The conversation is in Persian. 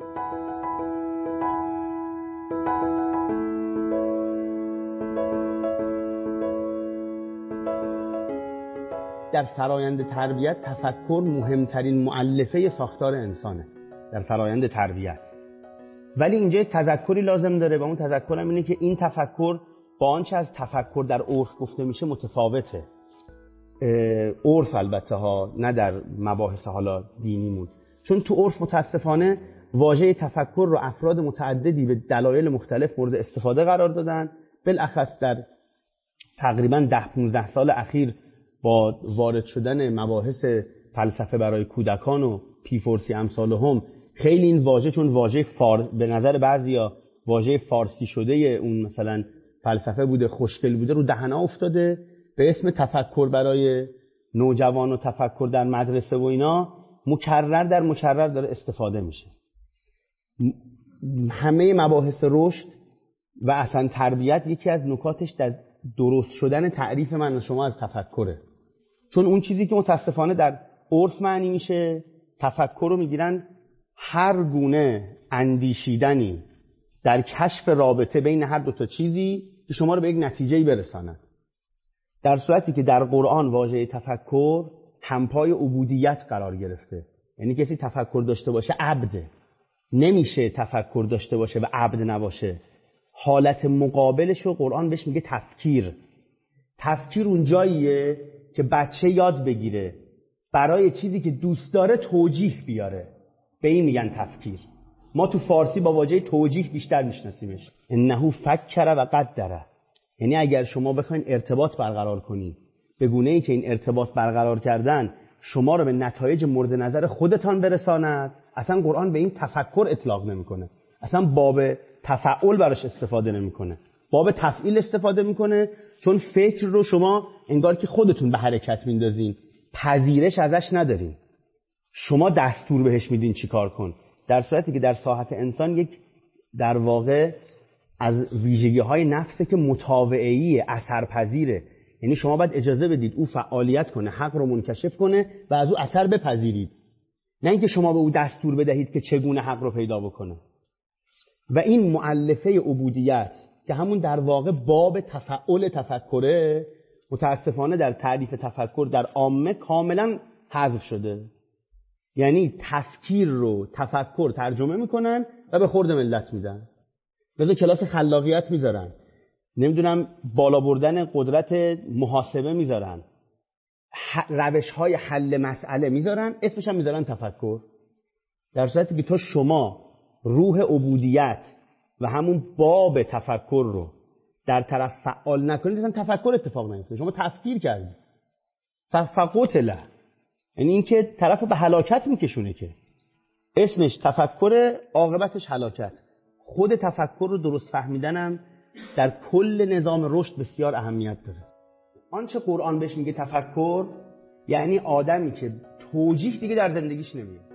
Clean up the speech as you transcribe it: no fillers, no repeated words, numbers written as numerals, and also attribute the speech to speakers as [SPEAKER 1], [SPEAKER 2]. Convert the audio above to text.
[SPEAKER 1] در فرایند تربیت تفکر مهمترین مؤلفه ساختار انسانه در فرایند تربیت. ولی اینجا تذکری لازم داره و اون تذکرم اینه که این تفکر با آنچه از تفکر در عرف گفته میشه متفاوته. عرف البته ها، نه در مباحث حالا دینیمون، چون تو عرف متاسفانه واژه تفکر رو افراد متعددی به دلایل مختلف مورد استفاده قرار دادن. بالاخص در تقریبا 10-15 سال اخیر با وارد شدن مباحث فلسفه برای کودکان و پیفورسی امثالهم خیلی این واژه، چون واژه به نظر بعضیا واژه فارسی شده اون مثلا فلسفه بوده، خوشگل بوده، رو دهنا افتاده، به اسم تفکر برای نوجوان و تفکر در مدرسه و اینا مکرر در مکرر داره استفاده میشه. همه مباحث رشد و اصلا تربیت یکی از نکاتش در درست شدن تعریف من و شما از تفکره. چون اون چیزی که متاسفانه در عرف معنی میشه تفکر رو میگیرن هر گونه اندیشیدنی در کشف رابطه بین هر دو تا چیزی که شما رو به یک نتیجه‌ای برساند، در صورتی که در قرآن واژه تفکر همپای عبودیت قرار گرفته. یعنی کسی تفکر داشته باشه عبده، نمیشه تفکر داشته باشه و عبد نباشه. حالت مقابلش رو قرآن بهش میگه تفکیر. تفکیر اون جاییه که بچه یاد بگیره برای چیزی که دوست داره توجیه بیاره، به این میگن تفکیر. ما تو فارسی با واژه توجیه بیشتر میشناسیمش. انه فکر و قدر. یعنی اگر شما بخواید ارتباط برقرار کنید به گونه‌ای که این ارتباط برقرار کردن شما رو به نتایج مورد نظر خودتان برساند، اصلا قرآن به این تفکر اطلاق نمیکنه، اصلا باب تفعول براش استفاده نمیکنه، باب تفعیل استفاده میکنه. چون فکر رو شما انگار که خودتون به حرکت میندازین، پذیرش ازش ندارین، شما دستور بهش میدین چی کار کن، در صورتی که در ساحت انسان یک در واقع از ویژگی‌های نفسه که متابعه‌ای، اثرپذیره. یعنی شما باید اجازه بدید او فعالیت کنه، حق رو منکشف کنه و از او اثر بپذیرید، نه اینکه شما به او دستور بدهید که چگونه حق رو پیدا بکنه. و این مؤلفه عبودیت که همون در واقع باب تفعول تفکره، متاسفانه در تعریف تفکر در عامه کاملا حذف شده. یعنی تفکیر رو تفکر ترجمه میکنن و به خورد ملت میدن. مثلا کلاس خلاقیت میذارن، نمیدونم بالا بردن قدرت محاسبه میذارن، روش‌های حل مسئله میذارن، اسمش هم میذارن تفکر. در صورتی که شما روح عبودیت و همون باب تفکر رو در طرف فعال نکنید، اصلا تفکر اتفاق نمیفته. شما تفکیر کردید، فقتله، یعنی این که طرف به هلاکت میکشونه، که اسمش تفکر، عاقبتش هلاکت. خود تفکر رو درست فهمیدنم در کل نظام رشد بسیار اهمیت داره. آنچه قرآن بهش میگه تفکر، یعنی آدمی که توجیه دیگه در زندگیش نمیاد.